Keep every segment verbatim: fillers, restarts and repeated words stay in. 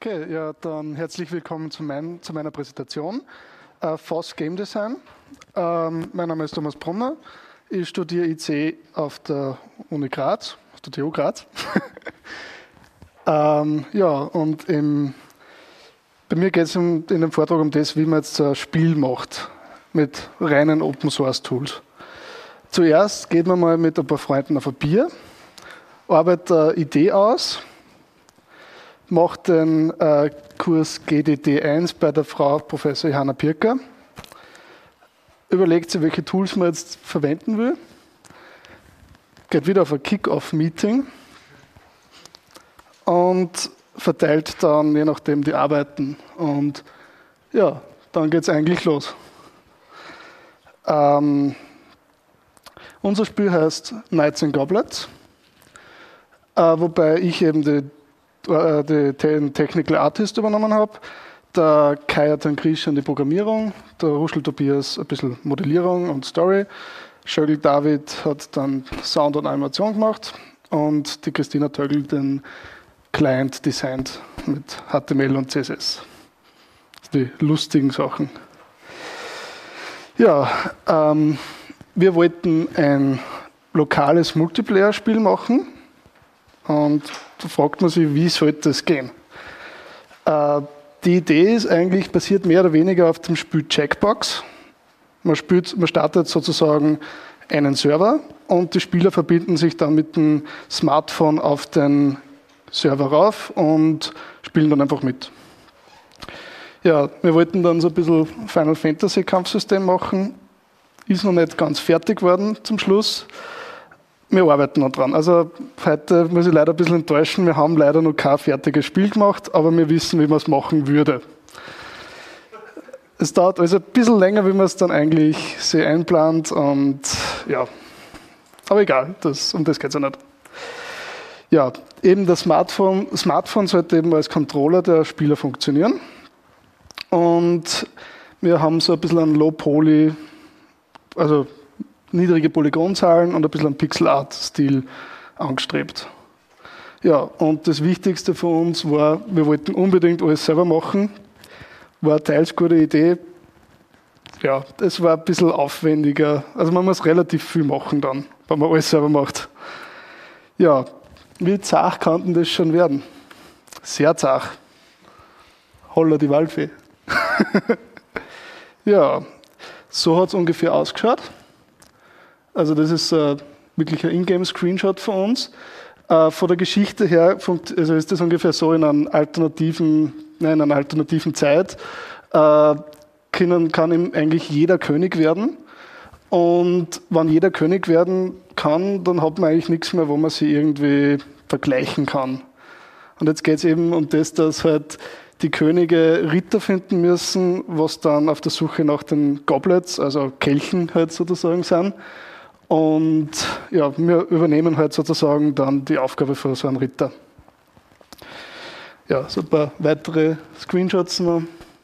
Okay, ja, dann herzlich willkommen zu, mein, zu meiner Präsentation. Äh, F O S Game Design. Ähm, mein Name ist Thomas Brunner. Ich studiere I C auf der Uni Graz, auf der T U Graz. ähm, ja, und im, bei mir geht es in dem Vortrag um das, wie man jetzt ein Spiel macht mit reinen Open Source Tools. Zuerst geht man mal mit ein paar Freunden auf ein Bier, arbeitet eine Idee aus, macht den äh, Kurs G D D eins bei der Frau Professor Johanna Pirker, überlegt sich, welche Tools man jetzt verwenden will, geht wieder auf ein Kick-Off-Meeting und verteilt dann je nachdem die Arbeiten. Und ja, dann geht es eigentlich los. Ähm, unser Spiel heißt Knights and Goblets, äh, wobei ich eben die den Technical Artist übernommen habe. Der Kai hat dann Grisch an die Programmierung, der Ruschel Tobias ein bisschen Modellierung und Story, Schögl David hat dann Sound und Animation gemacht und die Christina Tögl den Client designt mit H T M L und C S S. Die lustigen Sachen. Ja, ähm, wir wollten ein lokales Multiplayer-Spiel machen. Und da fragt man sich, wie sollte das gehen? Äh, die Idee ist eigentlich, basiert mehr oder weniger auf dem Spiel Jackbox. Man, spielt, man startet sozusagen einen Server und die Spieler verbinden sich dann mit dem Smartphone auf den Server rauf und spielen dann einfach mit. Ja, wir wollten dann so ein bisschen Final Fantasy Kampfsystem machen. Ist noch nicht ganz fertig geworden zum Schluss. Wir arbeiten noch dran. Also heute muss ich leider ein bisschen enttäuschen, wir haben leider noch kein fertiges Spiel gemacht, aber wir wissen, wie man es machen würde. Es dauert also ein bisschen länger, wie man es dann eigentlich sich einplant und ja, aber egal, das, um das geht es ja nicht. Ja, eben das Smartphone, Smartphone sollte eben als Controller der Spieler funktionieren und wir haben so ein bisschen einen Low-Poly, also niedrige Polygonzahlen und ein bisschen einen Pixel-Art-Stil angestrebt. Ja, und das Wichtigste für uns war, wir wollten unbedingt alles selber machen. War eine teils gute Idee. Ja, es war ein bisschen aufwendiger. Also man muss relativ viel machen dann, wenn man alles selber macht. Ja, wie zart kann denn das schon werden? Sehr zart. Holla die Waldfee. Ja, so hat es ungefähr ausgeschaut. Also das ist äh, wirklich ein Ingame-Screenshot von uns. Äh, von der Geschichte her also ist das ungefähr so in einer alternativen, nein, in einer alternativen Zeit. Äh, können, kann ihm eigentlich jeder König werden. Und wenn jeder König werden kann, dann hat man eigentlich nichts mehr, wo man sich irgendwie vergleichen kann. Und jetzt geht es eben um das, dass halt die Könige Ritter finden müssen, was dann auf der Suche nach den Goblets, also Kelchen halt sozusagen sind. Und ja, wir übernehmen halt sozusagen dann die Aufgabe für so einen Ritter. Ja, so ein paar weitere Screenshots noch.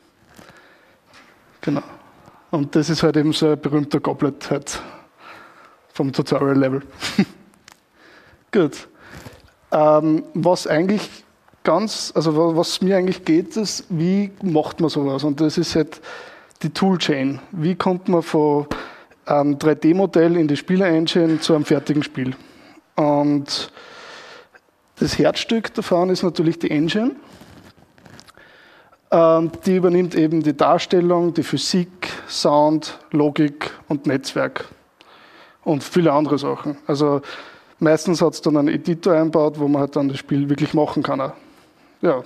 Genau. Und das ist halt eben so ein berühmter Goblet halt vom Tutorial-Level. Gut. Ähm, was eigentlich ganz, also was mir eigentlich geht, ist, wie macht man sowas? Und das ist halt die Toolchain. Wie kommt man von ein drei D Modell in die Spieler-Engine zu einem fertigen Spiel. Und das Herzstück davon ist natürlich die Engine. Ähm, die übernimmt eben die Darstellung, die Physik, Sound, Logik und Netzwerk und viele andere Sachen. Also meistens hat es dann einen Editor eingebaut, wo man halt dann das Spiel wirklich machen kann. Ja.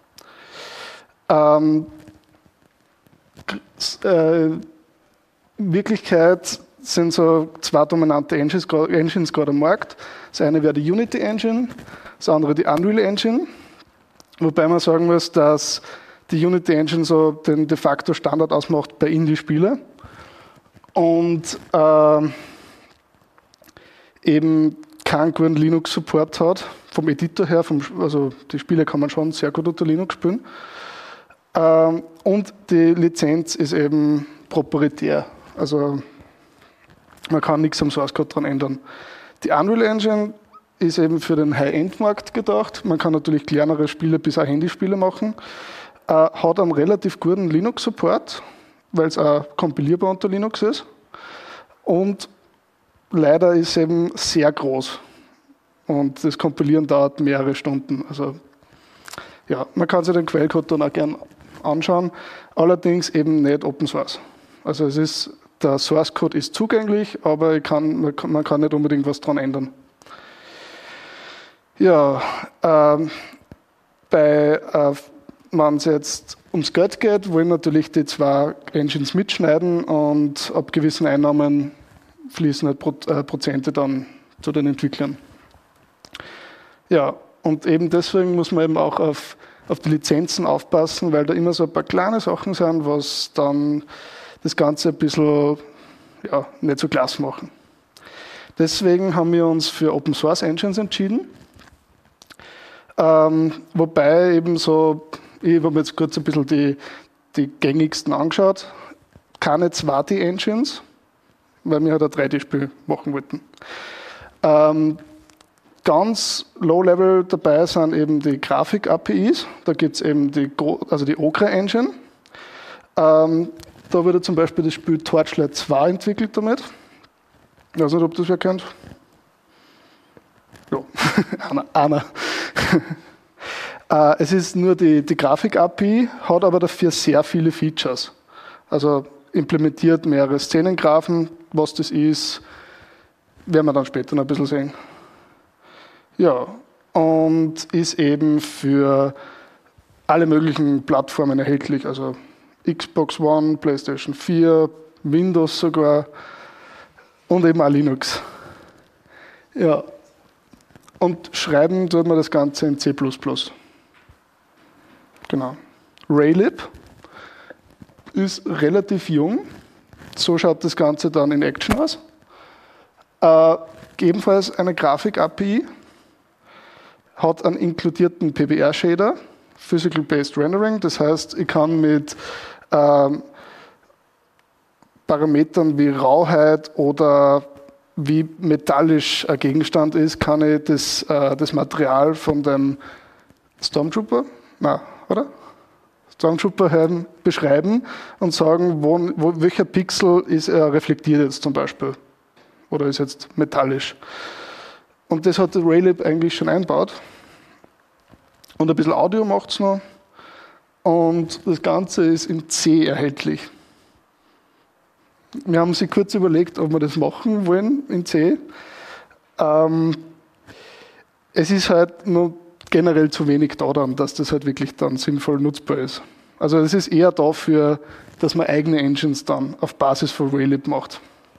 Ähm, äh, In Wirklichkeit sind so zwei dominante Engines, Engines gerade am Markt. Das eine wäre die Unity Engine, das andere die Unreal Engine. Wobei man sagen muss, dass die Unity Engine so den de facto Standard ausmacht bei Indie-Spielen. Und äh, eben keinen guten Linux-Support hat, vom Editor her, vom, also die Spiele kann man schon sehr gut unter Linux spielen. Äh, und die Lizenz ist eben proprietär. Also man kann nichts am Source Code dran ändern. Die Unreal Engine ist eben für den High-End-Markt gedacht. Man kann natürlich kleinere Spiele bis auch Handyspiele machen. Äh, hat einen relativ guten Linux-Support, weil es auch kompilierbar unter Linux ist. Und leider ist es eben sehr groß. Und das Kompilieren dauert mehrere Stunden. Also ja, man kann sich den Quellcode dann auch gerne anschauen, allerdings eben nicht Open Source. Also es ist, der Source Code ist zugänglich, aber ich kann, man, kann, man kann nicht unbedingt was dran ändern. Ja, ähm, bei, äh, wenn es jetzt ums Geld geht, wollen natürlich die zwei Engines mitschneiden und ab gewissen Einnahmen fließen halt Pro, äh, Prozente dann zu den Entwicklern. Ja, und eben deswegen muss man eben auch auf, auf die Lizenzen aufpassen, weil da immer so ein paar kleine Sachen sind, was dann das Ganze ein bisschen ja, nicht so klasse machen. Deswegen haben wir uns für Open Source Engines entschieden. Ähm, wobei eben so, ich habe mir jetzt kurz ein bisschen die, die gängigsten angeschaut. Keine zwei D-Engines, weil wir halt ein drei D-Spiel machen wollten. Ähm, ganz low-level dabei sind eben die Grafik-A P Is. Da gibt es eben die, also die Okra Engine. Ähm, da wurde zum Beispiel das Spiel Torchlight zwei entwickelt damit. Ich weiß nicht, ob das wer kennt. Ja, einer. einer. äh, es ist nur die, die Grafik-A P I, hat aber dafür sehr viele Features. Also implementiert mehrere Szenengraphen. Was das ist, werden wir dann später noch ein bisschen sehen. Ja, und ist eben für alle möglichen Plattformen erhältlich. Also Xbox One, PlayStation vier, Windows sogar und eben auch Linux. Ja. Und schreiben tut man das Ganze in C plus plus. Genau. Raylib ist relativ jung. So schaut das Ganze dann in Action aus. Äh, ebenfalls eine Grafik-A P I. Hat einen inkludierten P B R-Shader, Physical Based Rendering. Das heißt, ich kann mit ähm, Parametern wie Rauheit oder wie metallisch ein Gegenstand ist, kann ich das, äh, das Material von dem Stormtrooper, na, oder? Stormtrooper beschreiben und sagen, wo, wo, welcher Pixel ist er reflektiert jetzt zum Beispiel oder ist jetzt metallisch. Und das hat Raylib eigentlich schon eingebaut. Und ein bisschen Audio macht es noch. Und das Ganze ist in C erhältlich. Wir haben sich kurz überlegt, ob wir das machen wollen in C. Ähm, es ist halt nur generell zu wenig da dann, dass das halt wirklich dann sinnvoll nutzbar ist. Also es ist eher dafür, dass man eigene Engines dann auf Basis von Raylib macht.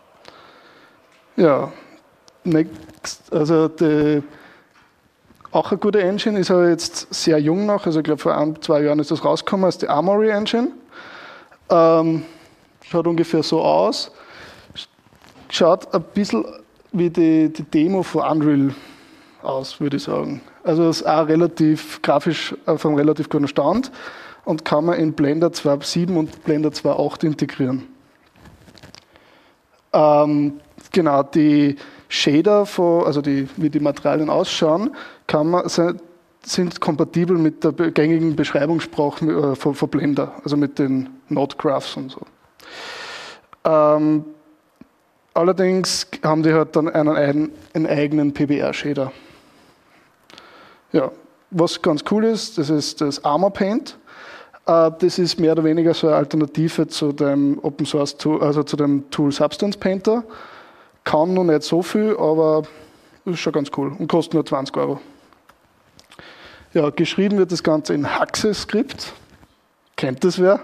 Ja, next, also die, auch eine gute Engine ist aber jetzt sehr jung noch, also ich glaube vor ein, zwei Jahren ist das rausgekommen, ist die Armory Engine. Ähm, schaut ungefähr so aus. Schaut ein bisschen wie die, die Demo von Unreal aus, würde ich sagen. Also ist auch relativ grafisch auf einem relativ guten Stand und kann man in Blender zwei Punkt sieben und Blender zwei Punkt acht integrieren. Ähm, genau, die Shader, von, also die, wie die Materialien ausschauen, kann man, sind kompatibel mit der gängigen Beschreibungssprache von, von Blender, also mit den Node-Graphs und so. Ähm, allerdings haben die halt dann einen, einen eigenen P B R-Shader. Ja, was ganz cool ist, das ist das Armor Paint. Äh, das ist mehr oder weniger so eine Alternative zu dem Open Source Tool, also zu dem Tool Substance Painter. Kann noch nicht so viel, aber ist schon ganz cool und kostet nur zwanzig Euro. Ja, geschrieben wird das Ganze in Haxe-Skript. Kennt das wer?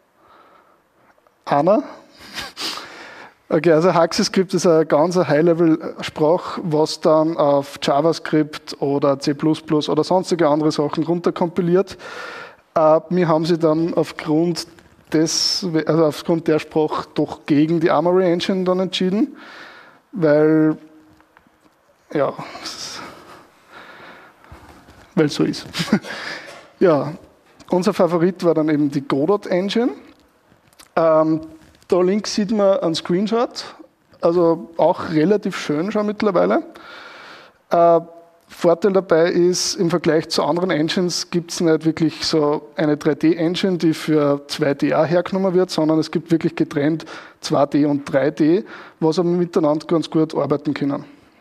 Anna? Okay, also Haxe-Skript ist eine ganz High-Level-Sprache, was dann auf JavaScript oder C plus plus oder sonstige andere Sachen runterkompiliert. Äh, wir haben sie dann aufgrund, des, also aufgrund der Sprache doch gegen die Armory Engine dann entschieden, weil ja, weil es so ist. Ja, unser Favorit war dann eben die Godot Engine. Ähm, da links sieht man einen Screenshot, also auch relativ schön schon mittlerweile. Äh, Vorteil dabei ist, im Vergleich zu anderen Engines gibt es nicht wirklich so eine drei D-Engine, die für zwei D auch hergenommen wird, sondern es gibt wirklich getrennt zwei D und drei D, was aber miteinander ganz gut arbeiten können.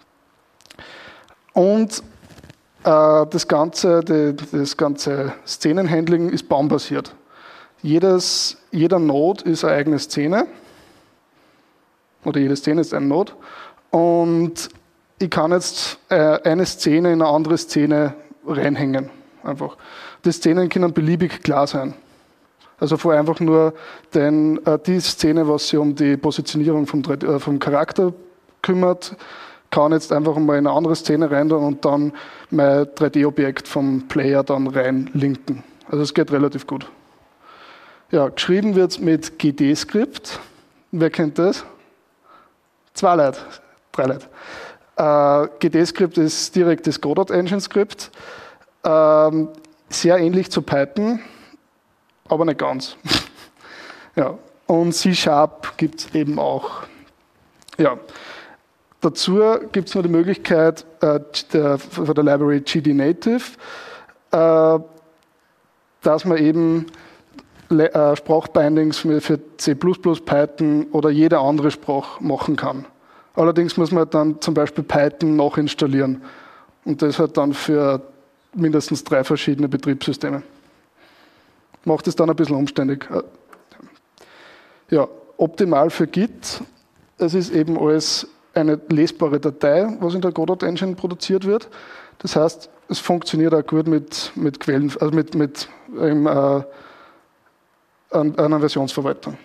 Und äh, das, ganze, die, das ganze Szenenhandling ist baumbasiert. Jedes, jeder Node ist eine eigene Szene, oder jede Szene ist ein Node, und ich kann jetzt äh, eine Szene in eine andere Szene reinhängen. Einfach. Die Szenen können beliebig klar sein. Also vor einfach nur den, äh, die Szene, was sich um die Positionierung vom, äh, vom Charakter kümmert, kann jetzt einfach mal in eine andere Szene rein und dann mein drei D-Objekt vom Player dann rein linken. Also es geht relativ gut. Ja, geschrieben wird es mit G D-Skript. Wer kennt das? Zwei Leute, drei Leute. Uh, G D-Skript ist direkt das Godot Engine Skript. Uh, sehr ähnlich zu Python, aber nicht ganz. Ja. Und C-Sharp gibt es eben auch. Ja. Dazu gibt es noch die Möglichkeit uh, der, von der Library G D Native, uh, dass man eben uh, Sprachbindings für, für C plus plus, Python oder jede andere Sprache machen kann. Allerdings muss man dann zum Beispiel Python nachinstallieren. Und das halt dann für mindestens drei verschiedene Betriebssysteme. Macht es dann ein bisschen umständlich. Ja, optimal für Git. Es ist eben alles eine lesbare Datei, was in der Godot Engine produziert wird. Das heißt, es funktioniert auch gut mit, mit Quellen, also mit, mit ähm, äh, einer Versionsverwaltung.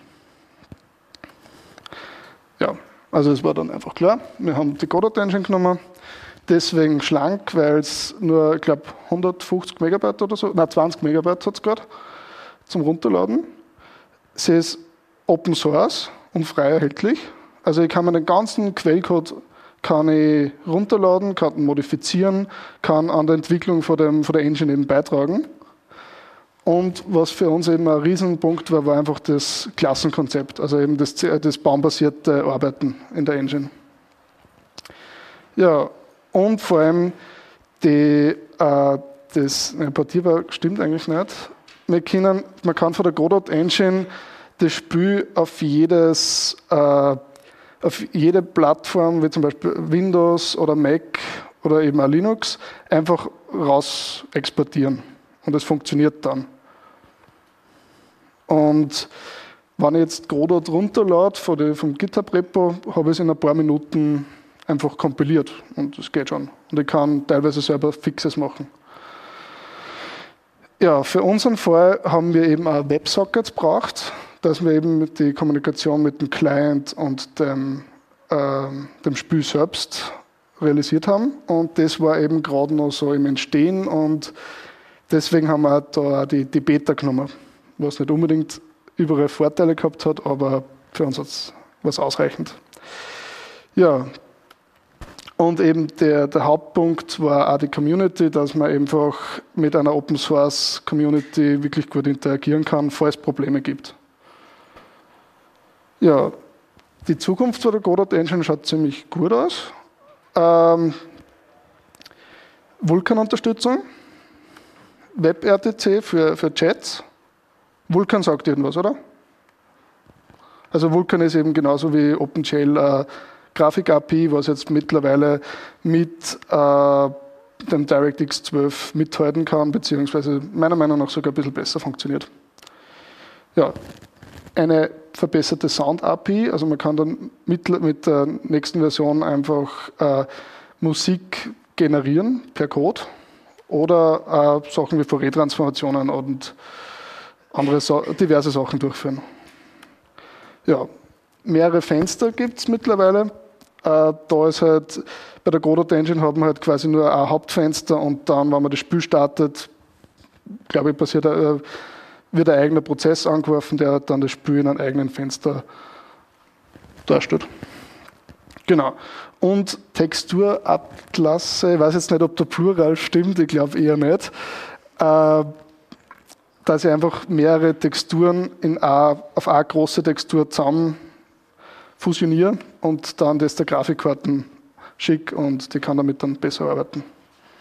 Ja. Also es war dann einfach klar, wir haben die Godot Engine genommen, deswegen schlank, weil es nur, ich glaube, hundertfünfzig Megabyte oder so, nein, zwanzig Megabyte hat es gerade zum Runterladen. Sie ist Open Source und frei erhältlich. Also ich kann mir den ganzen Quellcode kann ich runterladen, kann ihn modifizieren, kann an der Entwicklung von, dem, von der Engine eben beitragen. Und was für uns eben ein Riesenpunkt war, war einfach das Klassenkonzept, also eben das, das baumbasierte Arbeiten in der Engine. Ja, und vor allem die, äh, das ne, portierbar stimmt eigentlich nicht. Wir können, man kann von der Godot Engine das Spiel auf jedes, äh, auf jede Plattform, wie zum Beispiel Windows oder Mac oder eben auch Linux, einfach raus exportieren. Und es funktioniert dann. Und wenn ich jetzt Godot runterlade von vom GitHub-Repo, habe ich es in ein paar Minuten einfach kompiliert. Und das geht schon. Und ich kann teilweise selber Fixes machen. Ja, für unseren Fall haben wir eben auch WebSockets gebraucht, dass wir eben die Kommunikation mit dem Client und dem, äh, dem Spiel selbst realisiert haben. Und das war eben gerade noch so im Entstehen und deswegen haben wir da die, die Beta genommen, was nicht unbedingt überall Vorteile gehabt hat, aber für uns war es ausreichend. Ja, und eben der, der Hauptpunkt war auch die Community, dass man einfach mit einer Open Source Community wirklich gut interagieren kann, falls es Probleme gibt. Ja, die Zukunft von der Godot Engine schaut ziemlich gut aus. Ähm, Vulkan-Unterstützung. WebRTC für, für Chats. Vulkan sagt irgendwas, oder? Also Vulkan ist eben genauso wie OpenGL äh, Grafik-A P I, was jetzt mittlerweile mit äh, dem DirectX zwölf mithalten kann, beziehungsweise meiner Meinung nach sogar ein bisschen besser funktioniert. Ja, eine verbesserte Sound-A P I, also man kann dann mit, mit der nächsten Version einfach äh, Musik generieren per Code. Oder äh, Sachen wie Fourier-Transformationen und andere so diverse Sachen durchführen. Ja, mehrere Fenster gibt es mittlerweile. Äh, da ist halt, bei der Godot Engine hat man halt quasi nur ein Hauptfenster und dann, wenn man das Spiel startet, glaube ich, passiert, äh, wird ein eigener Prozess angeworfen, der dann das Spiel in einem eigenen Fenster darstellt. Genau. Und Texturatlasse, ich weiß jetzt nicht, ob der Plural stimmt, ich glaube eher nicht, äh, dass ich einfach mehrere Texturen in a, auf eine große Textur zusammen fusioniere und dann das der Grafikkarten schicke und die kann damit dann besser arbeiten.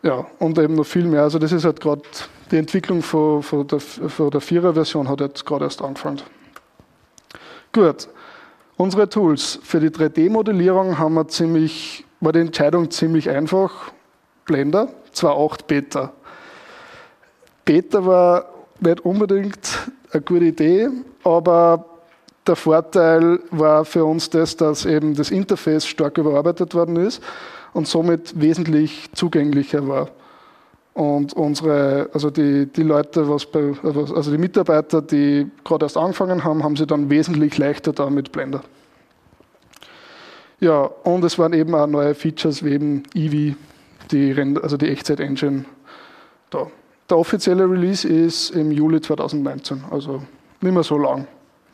Ja, und eben noch viel mehr. Also das ist halt gerade die Entwicklung von, von der, von der Vierer-Version hat jetzt gerade erst angefangen. Gut, unsere Tools. Für die drei D-Modellierung haben wir ziemlich, war die Entscheidung ziemlich einfach. Blender, zwei Punkt acht Beta. Beta war nicht unbedingt eine gute Idee, aber der Vorteil war für uns das, dass eben das Interface stark überarbeitet worden ist und somit wesentlich zugänglicher war. Und unsere, also die, die Leute, was bei, also die Mitarbeiter, die gerade erst angefangen haben, haben sie dann wesentlich leichter da mit Blender. Ja, und es waren eben auch neue Features wie eben Eevee, die, also die Echtzeit-Engine da. Der offizielle Release ist im Juli zweitausendneunzehn, also nicht mehr so lang.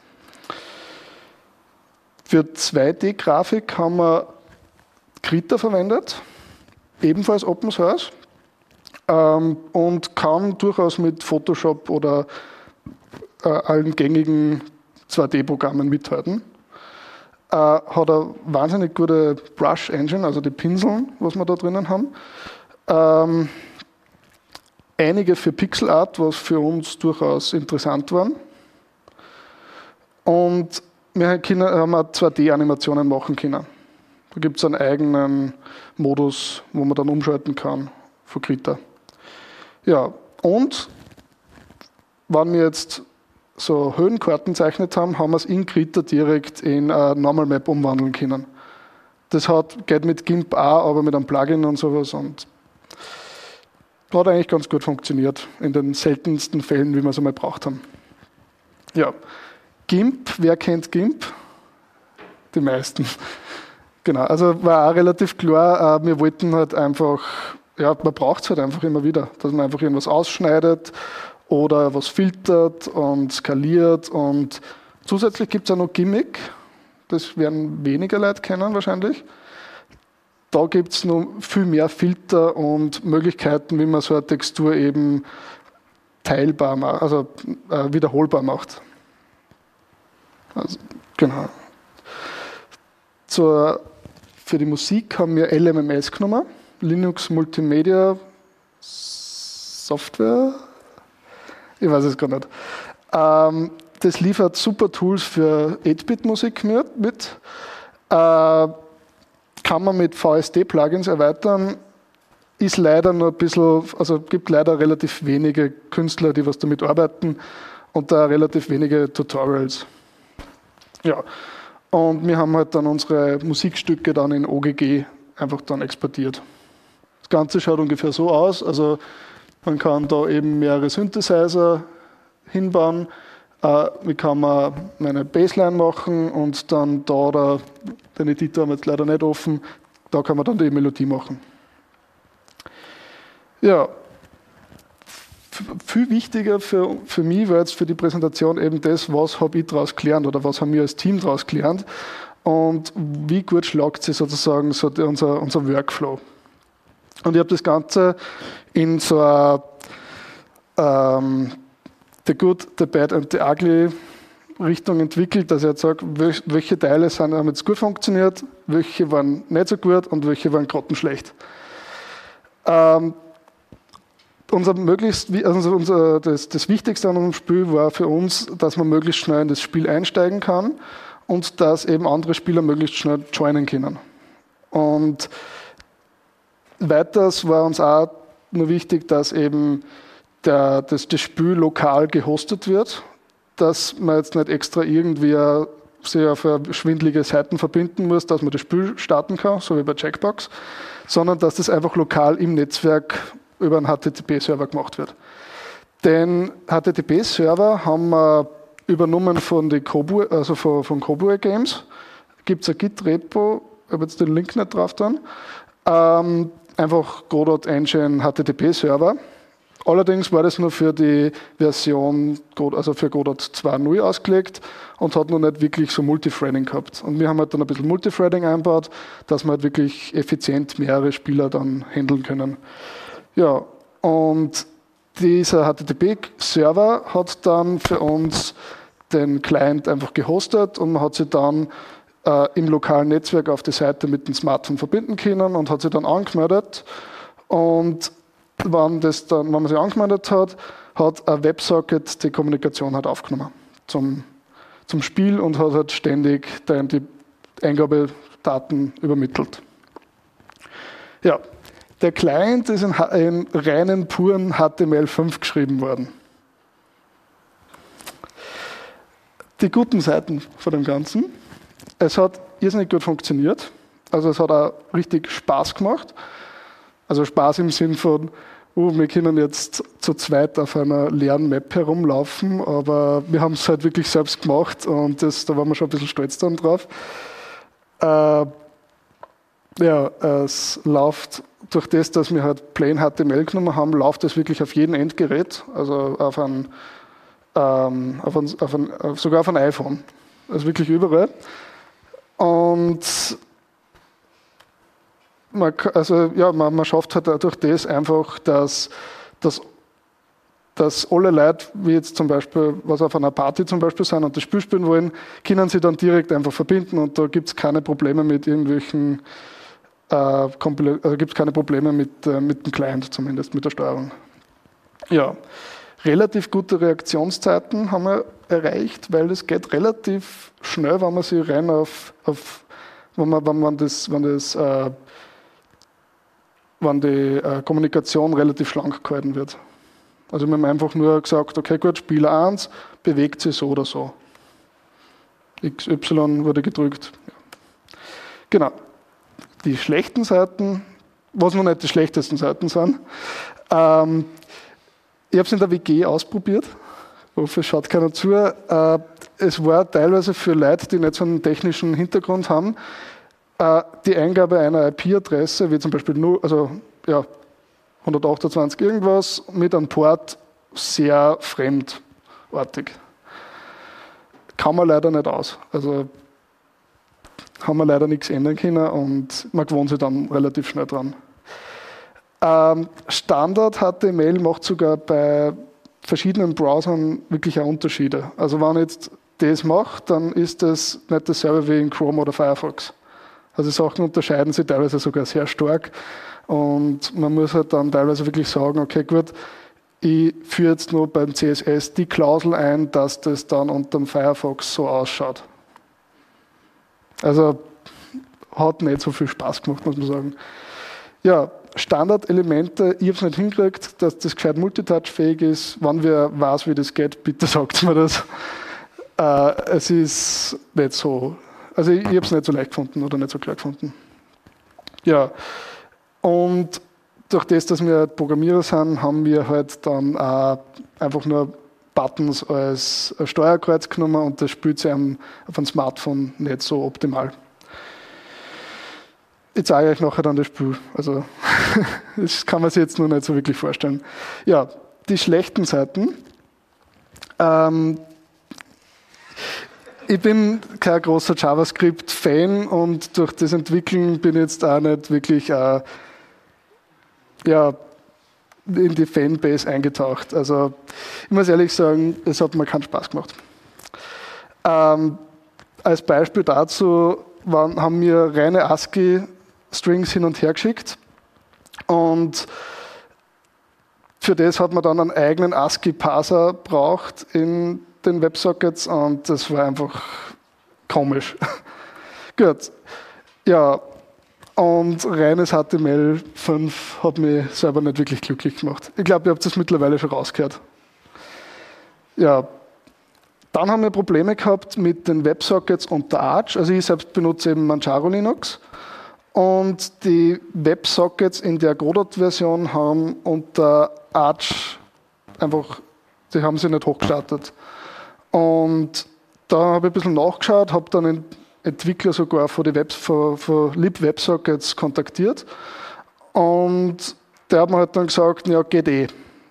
Für zwei D-Grafik haben wir Krita verwendet, ebenfalls Open Source, ähm, und kann durchaus mit Photoshop oder äh, allen gängigen zwei D-Programmen mithalten. Äh, hat eine wahnsinnig gute Brush-Engine, also die Pinseln, was wir da drinnen haben. Ähm, einige für Pixel Art, was für uns durchaus interessant waren. Und wir haben auch zwei D-Animationen machen können. Da gibt es einen eigenen Modus, wo man dann umschalten kann von Krita. Ja, und wenn wir jetzt so Höhenkarten gezeichnet haben, haben wir es in Krita direkt in eine Normal Map umwandeln können. Das hat, geht mit GIMP auch, aber mit einem Plugin und sowas, und hat eigentlich ganz gut funktioniert, in den seltensten Fällen, wie wir es einmal braucht haben. Ja, GIMP, wer kennt GIMP? Die meisten. Genau, also war auch relativ klar, wir wollten halt einfach, ja, man braucht es halt einfach immer wieder, dass man einfach irgendwas ausschneidet oder was filtert und skaliert, und zusätzlich gibt es auch noch Gimmick, das werden weniger Leute kennen wahrscheinlich. Da gibt es noch viel mehr Filter und Möglichkeiten, wie man so eine Textur eben teilbar macht, also äh, wiederholbar macht. Also, genau. Zur, für die Musik haben wir L M M S genommen, Linux Multimedia Software. Ich weiß es gar nicht. Ähm, das liefert super Tools für acht Bit Musik mit. Äh, kann man mit V S D-Plugins erweitern. Ist leider nur ein bisschen, also gibt leider relativ wenige Künstler, die was damit arbeiten, und da relativ wenige Tutorials. Ja, und wir haben halt dann unsere Musikstücke dann in O G G einfach dann exportiert. Das Ganze schaut ungefähr so aus, also man kann da eben mehrere Synthesizer hinbauen, äh, wie kann man eine Bassline machen und dann da, da den Editor haben wir jetzt leider nicht offen, da kann man dann die Melodie machen. Ja, viel wichtiger für, für mich war jetzt für die Präsentation eben das, was habe ich daraus gelernt oder was haben wir als Team daraus gelernt und wie gut schlagt sich sozusagen so die, unser, unser Workflow. Und ich habe das Ganze in so einer ähm, The Good, The Bad and The Ugly Richtung entwickelt, dass ich jetzt sage, welche Teile sind, haben jetzt gut funktioniert, welche waren nicht so gut und welche waren grottenschlecht. Ähm, Unser möglichst, also unser, das, das Wichtigste an unserem Spiel war für uns, dass man möglichst schnell in das Spiel einsteigen kann und dass eben andere Spieler möglichst schnell joinen können. Und weiters war uns auch nur wichtig, dass eben der, das, das Spiel lokal gehostet wird, dass man jetzt nicht extra irgendwie sich auf schwindelige Seiten verbinden muss, dass man das Spiel starten kann, so wie bei Jackbox, sondern dass das einfach lokal im Netzwerk über einen H T T P-Server gemacht wird. Den H T T P-Server haben wir übernommen von den Kobu, also von, von Koboe Games. Gibt es ein Git-Repo, ich habe jetzt den Link nicht drauf dann. Ähm, einfach Godot Engine H T T P-Server. Allerdings war das nur für die Version, also für Godot zwei Punkt null ausgelegt und hat noch nicht wirklich so Multithreading gehabt. Und wir haben halt dann ein bisschen Multithreading eingebaut, dass wir halt wirklich effizient mehrere Spieler dann handeln können. Ja, und dieser H T T P-Server hat dann für uns den Client einfach gehostet und man hat sich dann äh, im lokalen Netzwerk auf die Seite mit dem Smartphone verbinden können und hat sich dann angemeldet Und wenn, das dann, wenn man sich angemeldet hat, hat ein WebSocket die Kommunikation halt aufgenommen zum, zum Spiel und hat halt ständig dann die Eingabedaten übermittelt. Ja, der Client ist in, in reinen, puren H T M L fünf geschrieben worden. Die guten Seiten von dem Ganzen: Es hat irrsinnig gut funktioniert. Also es hat auch richtig Spaß gemacht. Also Spaß im Sinn von, oh, wir können jetzt zu zweit auf einer leeren Map herumlaufen, aber wir haben es halt wirklich selbst gemacht und das, da waren wir schon ein bisschen stolz dann drauf. Äh, ja, es läuft durch das, dass wir halt Plain H T M L genommen haben, läuft es wirklich auf jedem Endgerät, also auf ein, ähm, auf ein, auf ein, sogar auf ein iPhone. Also wirklich überall. Und man, also, ja, man, man schafft halt durch das einfach, dass, dass, dass alle Leute, wie jetzt zum Beispiel, was auf einer Party zum Beispiel sind und das Spiel spielen wollen, können sie dann direkt einfach verbinden und da gibt es keine Probleme mit irgendwelchen, äh, also gibt es keine Probleme mit, äh, mit dem Client, zumindest mit der Steuerung. Ja, relativ gute Reaktionszeiten haben wir erreicht, weil das geht relativ schnell, wenn man sich rein auf, auf wenn man, wenn man das, wenn das äh, wenn die äh, Kommunikation relativ schlank gehalten wird. Also wir haben einfach nur gesagt, okay gut, Spieler eins bewegt sich so oder so. X Y wurde gedrückt. Ja. Genau. Die schlechten Seiten, was noch nicht die schlechtesten Seiten sind, ähm, ich habe es in der W G ausprobiert. Ich hoffe, es schaut keiner zu. Äh, es war teilweise für Leute, die nicht so einen technischen Hintergrund haben, die Eingabe einer I P-Adresse, wie zum Beispiel nur, also, ja, hundertachtundzwanzig irgendwas, mit einem Port sehr fremdartig. Kann man leider nicht aus. Also haben wir leider nichts ändern können und man gewöhnt sich dann relativ schnell dran. Ähm, Standard H T M L macht sogar bei verschiedenen Browsern wirklich auch Unterschiede. Also wenn ich jetzt das mache, dann ist das nicht dasselbe wie in Chrome oder Firefox. Also Sachen unterscheiden sich teilweise sogar sehr stark und man muss halt dann teilweise wirklich sagen, okay gut, ich führe jetzt nur beim C S S die Klausel ein, dass das dann unter dem Firefox so ausschaut. Also hat nicht so viel Spaß gemacht, muss man sagen. Ja, Standardelemente, ich habe es nicht hingekriegt, dass das gescheit multitouch-fähig ist. Wenn wer weiß, wie das geht, bitte sagt mir das. Äh, es ist nicht so. Also ich, ich habe es nicht so leicht gefunden oder nicht so klar gefunden. Ja, und durch das, dass wir Programmierer sind, haben wir halt dann auch einfach nur Buttons als Steuerkreuz genommen und das spielt sich auf einem Smartphone nicht so optimal. Ich zeige euch nachher dann das Spiel. Also das kann man sich jetzt nur nicht so wirklich vorstellen. Ja, die schlechten Seiten. Ähm, Ich bin kein großer JavaScript-Fan und durch das Entwickeln bin ich jetzt auch nicht wirklich äh, ja, in die Fanbase eingetaucht. Also ich muss ehrlich sagen, es hat mir keinen Spaß gemacht. Ähm, als Beispiel dazu waren, haben wir reine ASCII-Strings hin und her geschickt und für das hat man dann einen eigenen ASCII-Parser braucht in den WebSockets und das war einfach komisch. Gut, ja, und reines H T M L fünf hat mich selber nicht wirklich glücklich gemacht. Ich glaube, ihr habt das mittlerweile schon rausgehört. Ja, dann haben wir Probleme gehabt mit den WebSockets und der Arch. Also ich selbst benutze eben Manjaro Linux und die WebSockets in der Godot-Version haben unter Arch einfach, die haben sie nicht hochgestartet. Und da habe ich ein bisschen nachgeschaut, habe dann einen Entwickler sogar von, die Web, von, von lib-WebSockets kontaktiert und der hat mir halt dann gesagt, ja, geht eh.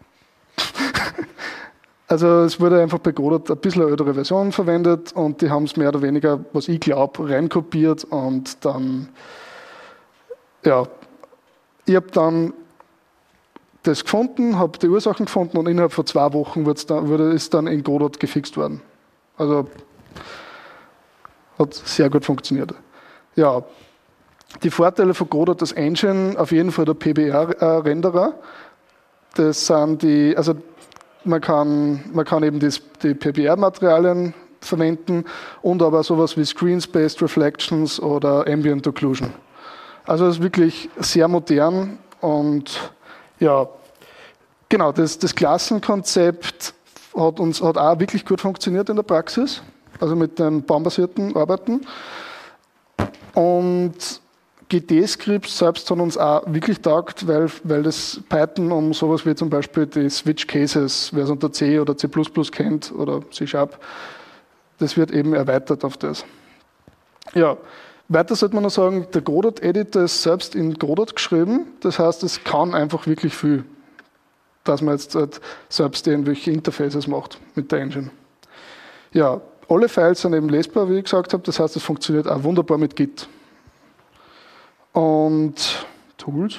Also es wurde einfach bei Godot ein bisschen eine ältere Version verwendet und die haben es mehr oder weniger, was ich glaube, reinkopiert und dann, ja, ich habe dann das gefunden, habe die Ursachen gefunden und innerhalb von zwei Wochen dann, wurde es dann in Godot gefixt worden. Also hat sehr gut funktioniert. Ja, Die Vorteile von Godot als Engine, auf jeden Fall der P B R-Renderer. Das sind die, also man kann, man kann eben das, die P B R-Materialien verwenden und aber sowas wie Screen-Spaced Reflections oder Ambient Occlusion. Also es ist wirklich sehr modern und ja, genau, das, das Klassenkonzept hat uns hat auch wirklich gut funktioniert in der Praxis, also mit den baumbasierten Arbeiten. Und G T-Scripts selbst haben uns auch wirklich taugt, weil, weil das Python um sowas wie zum Beispiel die Switch Cases, wer es unter C oder C plus plus kennt oder C Sharp, das wird eben erweitert auf das. Ja, weiter sollte man noch sagen, der Godot-Editor ist selbst in Godot geschrieben, das heißt, es kann einfach wirklich viel, dass man jetzt halt selbst irgendwelche Interfaces macht mit der Engine. Ja, alle Files sind eben lesbar, wie ich gesagt habe, das heißt, es funktioniert auch wunderbar mit Git. Und Tools.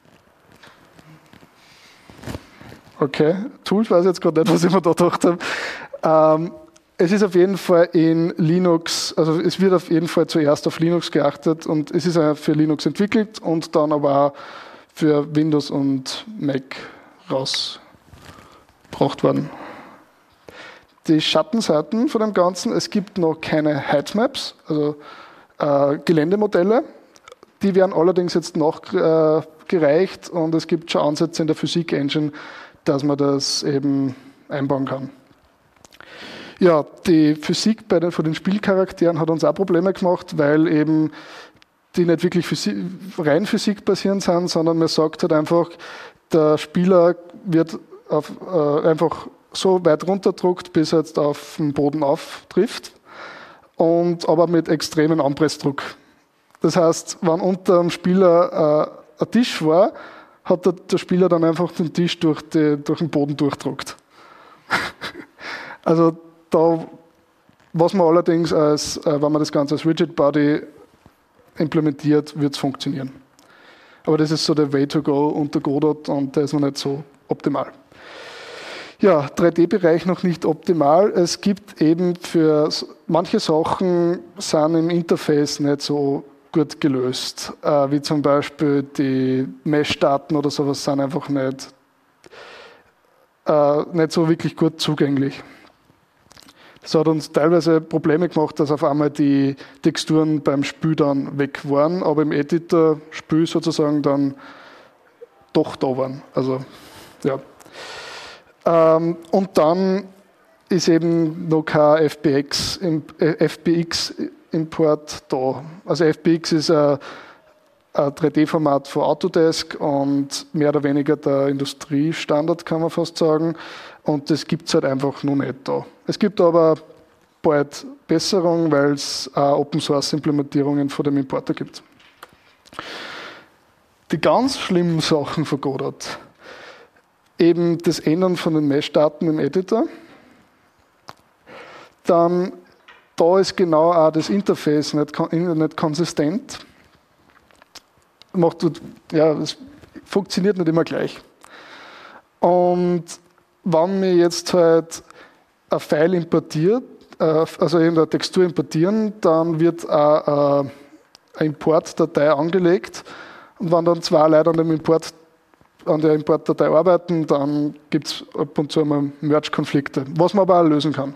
Okay, Tools weiß ich jetzt gerade nicht, was ich mir da gedacht habe. Ähm, es ist auf jeden Fall in Linux, also es wird auf jeden Fall zuerst auf Linux geachtet und es ist auch für Linux entwickelt und dann aber auch für Windows und Mac rausgebracht worden. Die Schattenseiten von dem Ganzen, es gibt noch keine Heightmaps, also äh, Geländemodelle. Die werden allerdings jetzt nachgereicht und es gibt schon Ansätze in der Physik-Engine, dass man das eben einbauen kann. Ja, die Physik bei den, von den Spielcharakteren hat uns auch Probleme gemacht, weil eben die nicht wirklich Physik, rein physikbasierend sind, sondern man sagt halt einfach, der Spieler wird auf, äh, einfach so weit runterdruckt, bis er jetzt auf den Boden auftrifft, und aber mit extremen Anpressdruck. Das heißt, wenn unter dem Spieler äh, ein Tisch war, hat der, der Spieler dann einfach den Tisch durch, die, durch den Boden durchdruckt. Also da, was man allerdings, als, äh, wenn man das Ganze als Rigid Body implementiert, wird es funktionieren. Aber das ist so der Way to go unter Godot und der ist noch nicht so optimal. Ja, drei D-Bereich noch nicht optimal. Es gibt eben für manche Sachen sind im Interface nicht so gut gelöst, äh, wie zum Beispiel die Mesh-Daten oder sowas sind einfach nicht, äh, nicht so wirklich gut zugänglich. Das hat uns teilweise Probleme gemacht, dass auf einmal die Texturen beim Spiel dann weg waren, aber im Editor-Spiel sozusagen dann doch da waren. Also, ja. Ähm, und dann ist eben noch kein F B X, äh, F B X-Import da. Also F B X ist ein, ein drei D-Format von Autodesk und mehr oder weniger der Industriestandard, kann man fast sagen. Und das gibt es halt einfach noch nicht da. Es gibt aber bald Besserung, weil es Open-Source-Implementierungen von dem Importer gibt. Die ganz schlimmen Sachen von Godot. Eben das Ändern von den Mesh-Daten im Editor. Dann, da ist genau auch das Interface nicht, nicht konsistent. Macht, ja, es funktioniert nicht immer gleich. Und wenn wir jetzt halt ein File importiert, also in der Textur importieren, dann wird auch eine Importdatei angelegt. Und wenn dann zwei Leute an dem Import an der Importdatei arbeiten, dann gibt es ab und zu einmal Merge-Konflikte, was man aber auch lösen kann.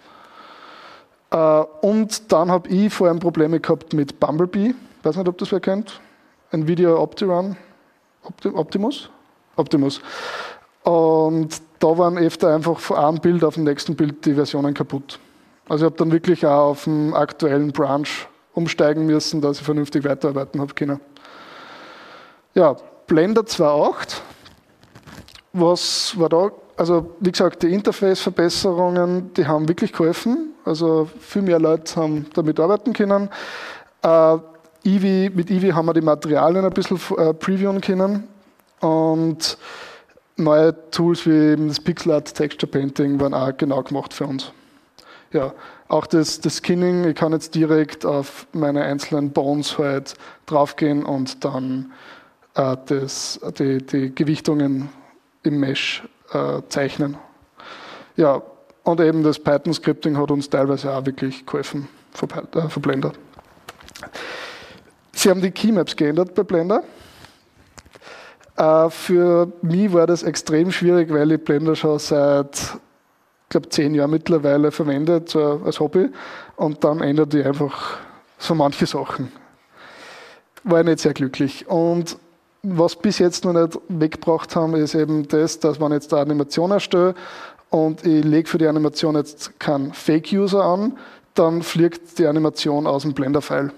Und dann habe ich vorher Probleme gehabt mit Bumblebee, ich weiß nicht, ob das wer kennt, NVIDIA Opteron, Optimus? Optimus. Und da waren öfter einfach von einem Bild auf dem nächsten Bild die Versionen kaputt. Also ich habe dann wirklich auch auf dem aktuellen Branch umsteigen müssen, dass ich vernünftig weiterarbeiten habe können. Ja, Blender zwei Punkt acht, was war da? Also wie gesagt, die Interface-Verbesserungen, die haben wirklich geholfen. Also viel mehr Leute haben damit arbeiten können. Äh, Eevee, mit Eevee haben wir die Materialien ein bisschen äh, previewen können. Und neue Tools wie eben das Pixel Art Texture Painting waren auch genau gemacht für uns. Ja, auch das, das Skinning, ich kann jetzt direkt auf meine einzelnen Bones halt draufgehen und dann äh, das, die, die Gewichtungen im Mesh äh, zeichnen. Ja, und eben das Python-Scripting hat uns teilweise auch wirklich geholfen von, äh, von Blender. Sie haben die Keymaps geändert bei Blender. Äh, für mich war das extrem schwierig, weil ich Blender schon seit, ich glaube, zehn Jahren mittlerweile verwende, so als Hobby. Und dann änderte ich einfach so manche Sachen. War ich nicht sehr glücklich. Und was bis jetzt noch nicht weggebracht haben, ist eben das, dass man jetzt eine Animation erstelle und ich lege für die Animation jetzt keinen Fake-User an, dann fliegt die Animation aus dem Blender-File.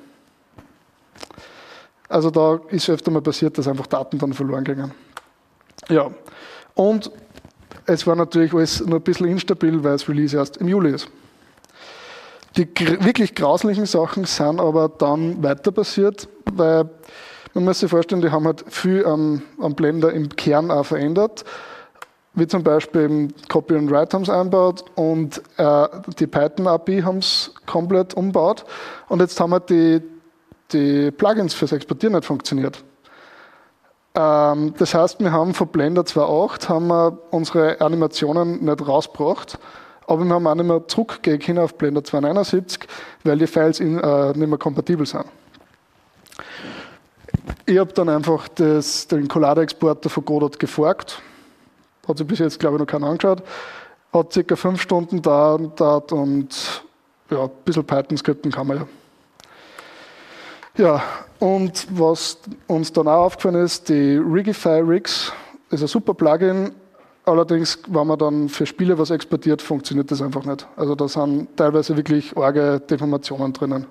Also da ist öfter mal passiert, dass einfach Daten dann verloren gingen. Ja, und es war natürlich alles nur ein bisschen instabil, weil das Release erst im Juli ist. Die gr- wirklich grauslichen Sachen sind aber dann weiter passiert, weil man muss sich vorstellen, die haben halt viel am, am Blender im Kern auch verändert. Wie zum Beispiel eben Copy and Write haben sie eingebaut und äh, die Python-A P I haben es komplett umgebaut. Und jetzt haben wir die, die Plugins fürs Exportieren nicht funktioniert. Ähm, das heißt, wir haben von Blender zwei Punkt acht haben wir unsere Animationen nicht rausgebracht, aber wir haben auch nicht mehr zurückgehen können auf Blender zwei Punkt neunundsiebzig, weil die Files in, äh, nicht mehr kompatibel sind. Ich habe dann einfach das, den Collada-Exporter von Godot geforkt. Hat sich bis jetzt, glaube ich, noch keiner angeschaut. Hat circa fünf Stunden gedauert und ja, ein bisschen Python-Skripten kann man ja. Ja, und was uns dann auch aufgefallen ist, die Rigify Rigs ist ein super Plugin. Allerdings, wenn man dann für Spiele was exportiert, funktioniert das einfach nicht. Also da sind teilweise wirklich arge Deformationen drinnen.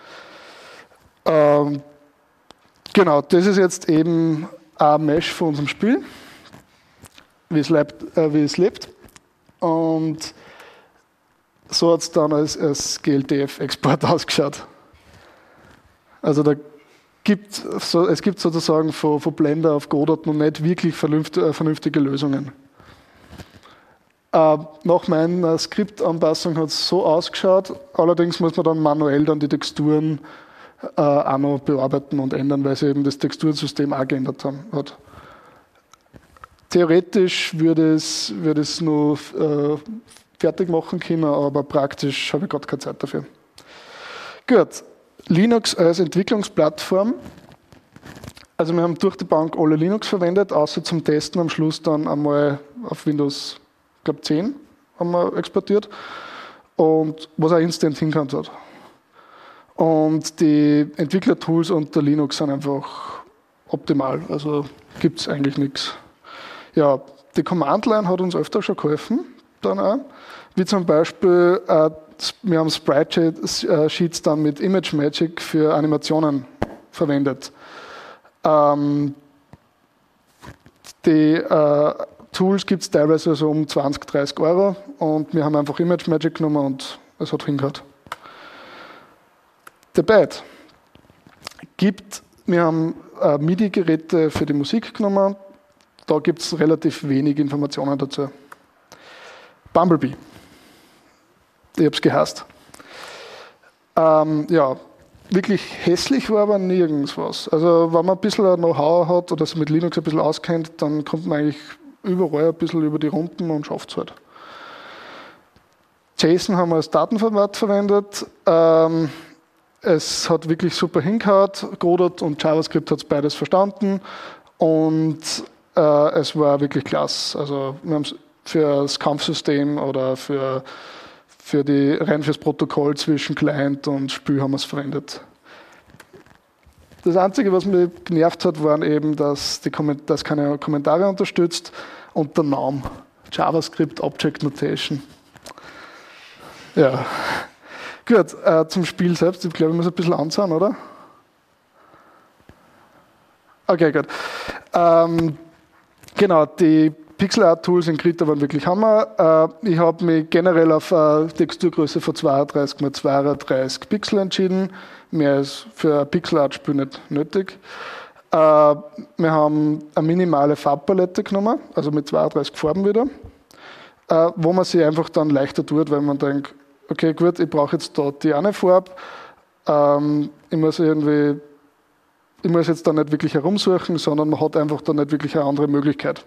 Ähm, genau, das ist jetzt eben ein Mesh von unserem Spiel, wie es lebt. Äh, wie es lebt. Und so hat es dann als, als G L D F-Export ausgeschaut. Also da gibt, so, es gibt sozusagen von, von Blender auf Godot noch nicht wirklich vernünftige, äh, vernünftige Lösungen. Äh, nach meiner Skriptanpassung hat es so ausgeschaut, allerdings muss man dann manuell dann die Texturen äh, auch noch bearbeiten und ändern, weil sie eben das Textursystem auch geändert haben, hat. Theoretisch würde es, würde es noch äh, fertig machen können, aber praktisch habe ich gerade keine Zeit dafür. Gut. Linux als Entwicklungsplattform. Also wir haben durch die Bank alle Linux verwendet, außer zum Testen am Schluss dann einmal auf Windows, ich glaube zehn haben wir exportiert und was auch instant hingekannt hat. Und die Entwicklertools unter Linux sind einfach optimal, also gibt es eigentlich nichts. Ja, die Command-Line hat uns öfter schon geholfen, dann auch, wie zum Beispiel äh, wir haben Sprite-Sheets dann mit ImageMagick für Animationen verwendet. Ähm, die äh, Tools gibt es teilweise so um zwanzig, dreißig Euro und wir haben einfach ImageMagick genommen und es hat hingehört. The Bad. Gibt, wir haben äh, MIDI-Geräte für die Musik genommen, da gibt es relativ wenig Informationen dazu. Bumblebee. Ich habe es gehasst. Ähm, ja, wirklich hässlich war aber nirgends was. Also wenn man ein bisschen Know-how hat oder sich mit Linux ein bisschen auskennt, dann kommt man eigentlich überall ein bisschen über die Runden und schafft es halt. JSON haben wir als Datenformat verwendet. Ähm, es hat wirklich super hingehauen. Godot und JavaScript hat es beides verstanden und äh, es war wirklich klasse. Also wir haben es für das Kampfsystem oder für Für die, rein fürs Protokoll zwischen Client und Spiel haben wir es verwendet. Das Einzige, was mich genervt hat, waren eben, dass die dass keine Kommentare unterstützt und der Name. JavaScript Object Notation. Ja. Gut, äh, zum Spiel selbst. Ich glaube, ich muss ein bisschen anschauen, oder? Okay, gut. Ähm, genau, die Pixel Art Tools in Krita waren wirklich Hammer. Ich habe mich generell auf eine Texturgröße von zweiunddreißig mal zweiunddreißig Pixel entschieden. Mehr ist für ein Pixel Art Spiel nicht nötig. Wir haben eine minimale Farbpalette genommen, also mit zweiunddreißig Farben wieder, wo man sich einfach dann leichter tut, weil man denkt, okay, gut, ich brauche jetzt da die eine Farbe. Ich muss irgendwie, ich muss jetzt da nicht wirklich herumsuchen, sondern man hat einfach da nicht wirklich eine andere Möglichkeit.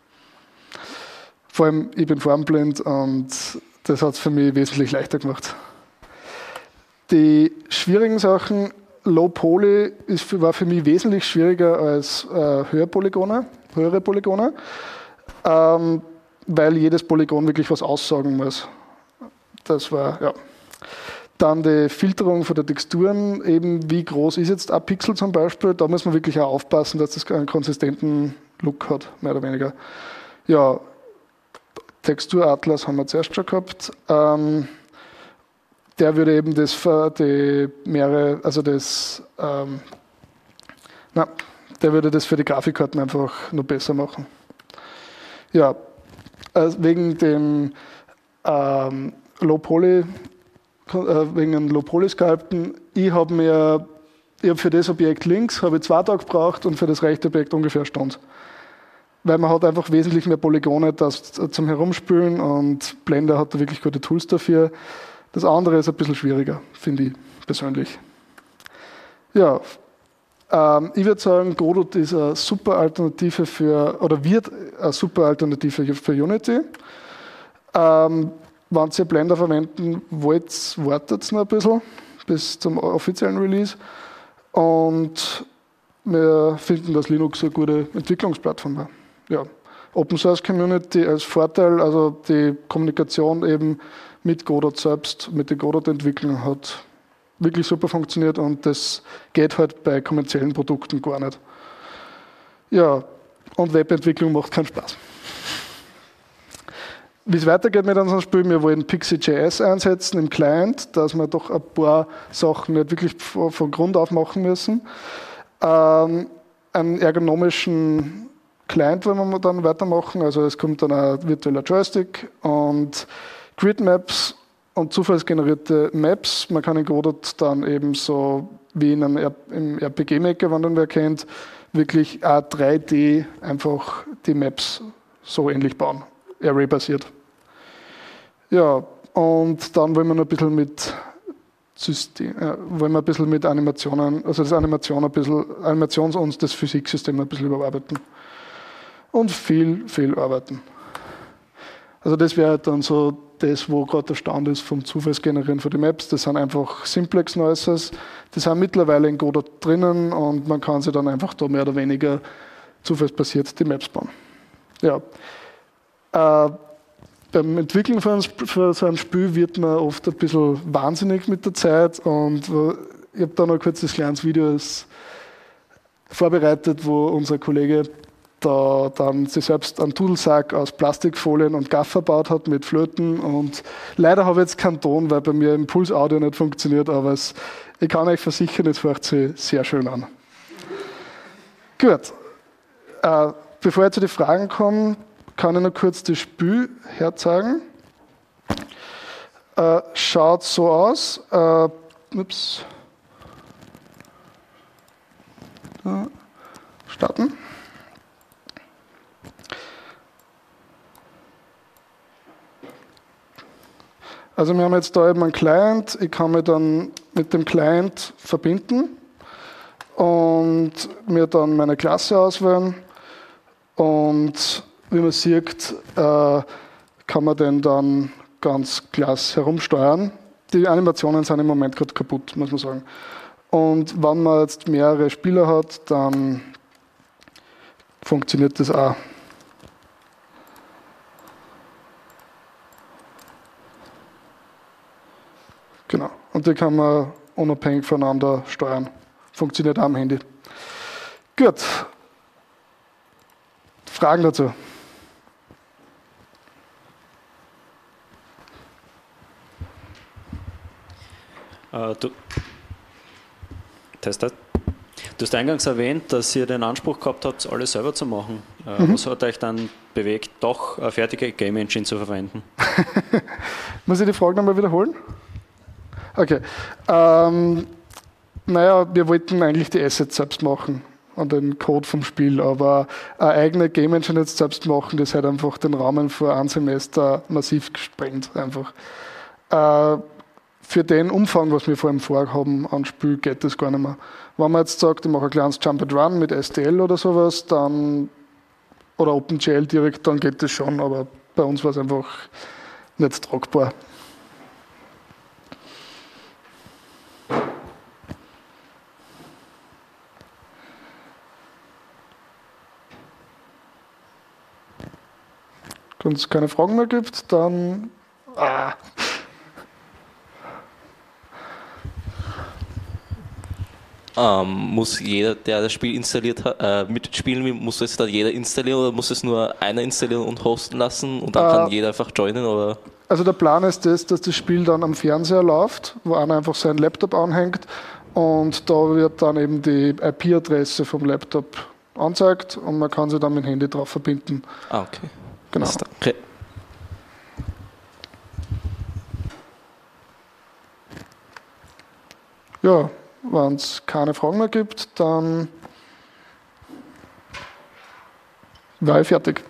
Vor allem, ich bin farbenblind und das hat es für mich wesentlich leichter gemacht. Die schwierigen Sachen, Low Poly ist, war für mich wesentlich schwieriger als äh, höhere Polygone, höhere Polygone, ähm, weil jedes Polygon wirklich was aussagen muss. Das war, ja. Dann die Filterung von den Texturen, eben wie groß ist jetzt ein Pixel zum Beispiel, da muss man wirklich auch aufpassen, dass das einen konsistenten Look hat, mehr oder weniger. Ja, Texturatlas haben wir zuerst schon gehabt. Ähm, der würde eben das für die mehrere, also das, ähm, na, der würde das für die Grafikkarten einfach noch besser machen. Ja, also wegen dem ähm, Low Poly, wegen einem Low-Poly-Sculpten. Ich habe mir, ich hab für das Objekt links habe ich zwei Tage gebraucht und für das rechte Objekt ungefähr eine Stunde. Weil man hat einfach wesentlich mehr Polygone das zum Herumspülen und Blender hat da wirklich gute Tools dafür. Das andere ist ein bisschen schwieriger, finde ich persönlich. Ja, ähm, ich würde sagen, Godot ist eine super Alternative für, oder wird eine super Alternative für Unity. Ähm, Wenn ihr Blender verwenden wollt, wartet noch ein bisschen bis zum offiziellen Release. Und wir finden, dass Linux eine gute Entwicklungsplattform war. Ja. Open Source Community als Vorteil, also die Kommunikation eben mit Godot selbst, mit den Godot-Entwicklern hat wirklich super funktioniert und das geht halt bei kommerziellen Produkten gar nicht. Ja, und Webentwicklung macht keinen Spaß. Wie es weitergeht mit unserem Spiel, wir wollen Pixie.js einsetzen im Client, dass wir doch ein paar Sachen nicht wirklich von Grund auf machen müssen. Ähm, einen ergonomischen Client wollen wir dann weitermachen, also es kommt dann ein virtueller Joystick und Gridmaps und zufallsgenerierte Maps. Man kann in Godot dann eben so wie in einem R im R P G-Maker, wenn man wer kennt, wirklich auch drei D einfach die Maps so ähnlich bauen. Array-basiert. Ja, und dann wollen wir noch ein bisschen mit System, äh, wollen wir ein bisschen mit Animationen, also das Animation ein bisschen, Animations- und das Physiksystem ein bisschen überarbeiten. Und viel, viel arbeiten. Also das wäre dann so das, wo gerade der Stand ist vom Zufallsgenerieren von den Maps. Das sind einfach Simplex Noises. Die sind mittlerweile in Godot drinnen und man kann sie dann einfach da mehr oder weniger zufallsbasiert die Maps bauen. Ja. Äh, beim Entwickeln von, von so einem Spiel wird man oft ein bisschen wahnsinnig mit der Zeit und ich habe da noch ein kurzes kleines Video vorbereitet, wo unser Kollege da dann sich selbst einen Dudelsack aus Plastikfolien und Gaffer baut hat mit Flöten und leider habe ich jetzt keinen Ton, weil bei mir Impuls Audio nicht funktioniert, aber es, ich kann euch versichern, es hört sich sehr schön an. Gut, äh, bevor ich zu den Fragen komme, kann ich noch kurz das Spiel herzeigen. Äh, schaut so aus. Äh, ups. Da. Starten. Also wir haben jetzt da eben einen Client. Ich kann mich dann mit dem Client verbinden und mir dann meine Klasse auswählen und wie man sieht, äh, kann man den dann ganz klasse herumsteuern. Die Animationen sind im Moment gerade kaputt, muss man sagen. Und wenn man jetzt mehrere Spieler hat, dann funktioniert das auch. Genau. Und die kann man unabhängig voneinander steuern. Funktioniert auch am Handy. Gut. Fragen dazu? Uh, du, Test, Test. Du hast eingangs erwähnt, dass ihr den Anspruch gehabt habt, alles selber zu machen. Uh, mhm. Was hat euch dann bewegt, doch eine fertige Game Engine zu verwenden? Muss ich die Frage nochmal wiederholen? Okay. Ähm, naja, wir wollten eigentlich die Assets selbst machen und den Code vom Spiel, aber eine eigene Game Engine jetzt selbst machen, das hat einfach den Rahmen für ein Semester massiv gesprengt. Einfach. Äh, Für den Umfang, was wir vor allem vorhaben an Spiel, geht das gar nicht mehr. Wenn man jetzt sagt, ich mache ein kleines Jump and Run mit S T L oder sowas, dann oder OpenGL direkt, dann geht das schon, aber bei uns war es einfach nicht tragbar. Wenn es keine Fragen mehr gibt, dann... Ah. Ähm, muss jeder, der das Spiel installiert hat, äh, mitspielen will, muss es dann jeder installieren oder muss es nur einer installieren und hosten lassen und dann äh, kann jeder einfach joinen? Oder? Also der Plan ist das, dass das Spiel dann am Fernseher läuft, wo einer einfach seinen Laptop anhängt und da wird dann eben die I P-Adresse vom Laptop angezeigt und man kann sie dann mit dem Handy drauf verbinden. Ah, okay. Genau. Okay. Ja, wenn es keine Fragen mehr gibt, dann war ich fertig.